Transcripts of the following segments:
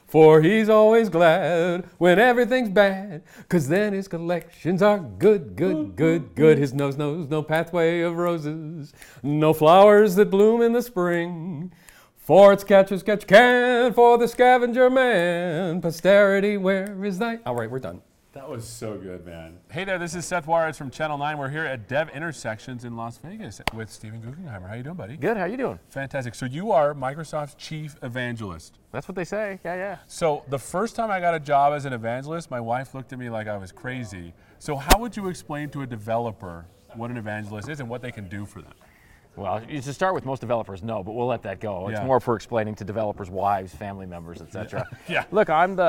For he's always glad when everything's bad, 'cause then his collections are good, good, good, good. His nose knows no pathway of roses, no flowers that bloom in the spring. For its catcher's catch can, for the scavenger man, posterity, where is thy... All right, we're done. That was so good, man. Hey there, this is Seth Juarez from Channel 9. We're here at Dev Intersections in Las Vegas with Stephen Guggenheimer. How you doing, buddy? Good, how you doing? Fantastic. So you are Microsoft's chief evangelist. That's what they say, yeah. So the first time I got a job as an evangelist, my wife looked at me like I was crazy. So how would you explain to a developer what an evangelist is and what they can do for them? Well, you should start with most developers know, but we'll let that go. It's Yeah. more for explaining to developers' wives, family members, etc. Yeah. Look,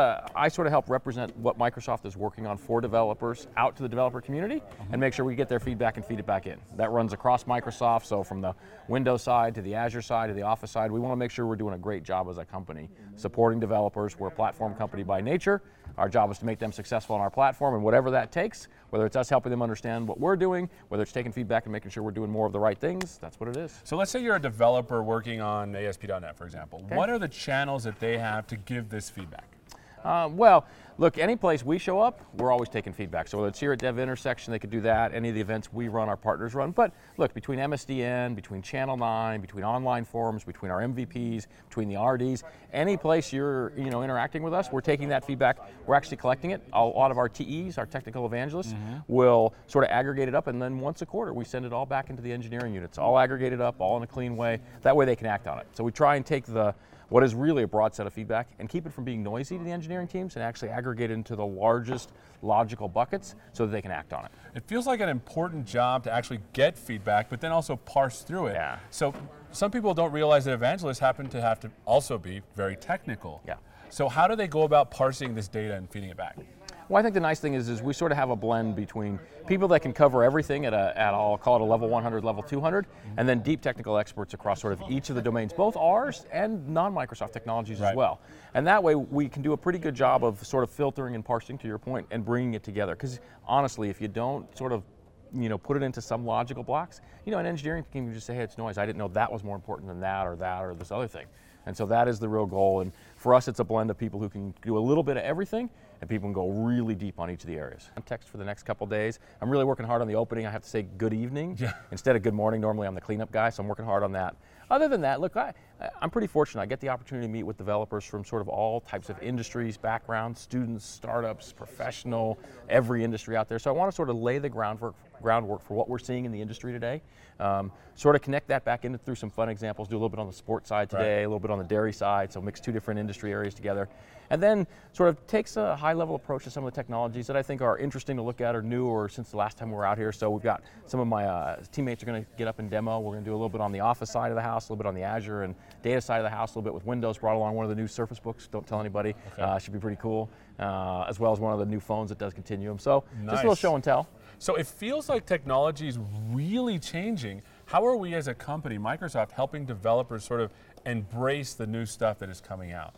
I sort of help represent what Microsoft is working on for developers out to the developer community and make sure we get their feedback and feed it back in. That runs across Microsoft, so from the Windows side to the Azure side to the Office side, we want to make sure we're doing a great job as a company supporting developers. We're a platform company by nature. Our job is to make them successful on our platform, and whatever that takes, whether it's us helping them understand what we're doing, whether it's taking feedback and making sure we're doing more of the right things, that's what it is. So let's say you're a developer working on ASP.NET, for example. Okay. What are the channels that they have to give this feedback? Well, look, any place we show up, we're always taking feedback. So whether it's here at Dev Intersection, they could do that. Any of the events we run, our partners run. But look, between MSDN, between Channel 9, between online forums, between our MVPs, between the RDs, any place you're interacting with us, we're taking that feedback. We're actually collecting it. A lot of our TEs, our technical evangelists, will sort of aggregate it up, and then once a quarter, we send it all back into the engineering units, all aggregated up, all in a clean way. That way they can act on it. So we try and take what is really a broad set of feedback and keep it from being noisy to the engineering teams and actually aggregate it into the largest logical buckets so that they can act on it. It feels like an important job to actually get feedback, but then also parse through it. Yeah. So some people don't realize that evangelists happen to have to also be very technical. Yeah. So how do they go about parsing this data and feeding it back? Well, I think the nice thing is we sort of have a blend between people that can cover everything at I'll call it a level 100, level 200, and then deep technical experts across sort of each of the domains, both ours and non-Microsoft technologies as well. And that way we can do a pretty good job of sort of filtering and parsing, to your point, and bringing it together. Because honestly, if you don't sort of put it into some logical blocks, an engineering team can just say, hey, it's noise. I didn't know that was more important than that or this other thing. And so that is the real goal. And for us, it's a blend of people who can do a little bit of everything and people can go really deep on each of the areas. Context for the next couple days. I'm really working hard on the opening. I have to say good evening instead of good morning. Normally I'm the cleanup guy, so I'm working hard on that. Other than that, look, I'm pretty fortunate. I get the opportunity to meet with developers from sort of all types of industries, backgrounds, students, startups, professional, every industry out there. So I want to sort of lay the groundwork for what we're seeing in the industry today. Sort of connect that back in through some fun examples, do a little bit on the sports side today, a little bit on the dairy side, so mix two different industry areas together. And then sort of takes a high-level approach to some of the technologies that I think are interesting to look at or new or since the last time we were out here. So we've got some of my teammates are going to get up and demo. We're going to do a little bit on the Office side of the house, a little bit on the Azure and data side of the house, a little bit with Windows. Brought along one of the new Surface Books. Don't tell anybody. Should be pretty cool. As well as one of the new phones that does Continuum. So just a little show and tell. So it feels like technology is really changing. How are we as a company, Microsoft, helping developers sort of embrace the new stuff that is coming out?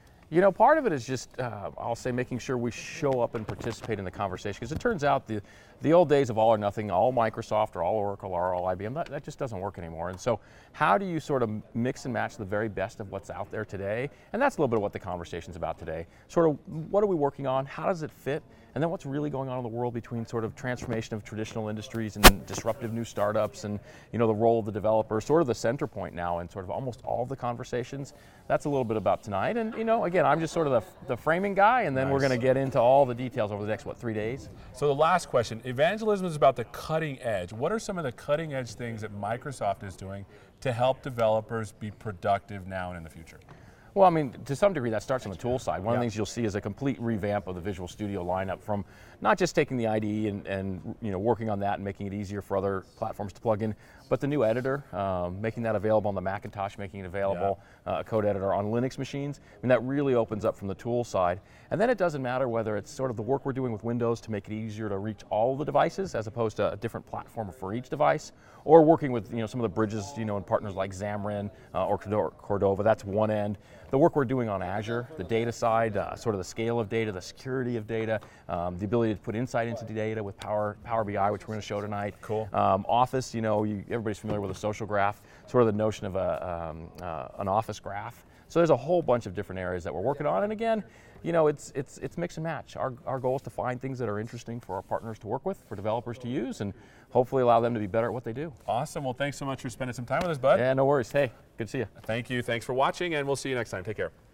Part of it is just, I'll say, making sure we show up and participate in the conversation. Because it turns out the old days of all or nothing, all Microsoft or all Oracle or all IBM, that just doesn't work anymore. And so how do you sort of mix and match the very best of what's out there today? And that's a little bit of what the conversation's about today. Sort of what are we working on? How does it fit? And then what's really going on in the world between sort of transformation of traditional industries and disruptive new startups and the role of the developer, sort of the center point now in sort of almost all of the conversations. That's a little bit about tonight. And again, I'm just sort of the framing guy, and then we're going to get into all the details over the next, 3 days? So the last question, evangelism is about the cutting edge. What are some of the cutting edge things that Microsoft is doing to help developers be productive now and in the future? Well, I mean, to some degree, that starts on the tool side. One of the things you'll see is a complete revamp of the Visual Studio lineup, from not just taking the IDE and working on that and making it easier for other platforms to plug in, but the new editor, making that available on the Macintosh, making it available, a code editor on Linux machines. I mean, that really opens up from the tool side. And then it doesn't matter whether it's sort of the work we're doing with Windows to make it easier to reach all the devices as opposed to a different platform for each device, or working with some of the bridges, and partners like Xamarin or Cordova. That's one end. The work we're doing on Azure, the data side, sort of the scale of data, the security of data, the ability to put insight into the data with Power BI, which we're going to show tonight. Cool. Office, everybody's familiar with a social graph, sort of the notion of an Office graph. So there's a whole bunch of different areas that we're working on. And again, you know, it's mix and match. Our goal is to find things that are interesting for our partners to work with, for developers to use, and hopefully allow them to be better at what they do. Awesome. Well, thanks so much for spending some time with us, bud. Yeah, no worries. Hey, good to see you. Thank you. Thanks for watching, and we'll see you next time. Take care.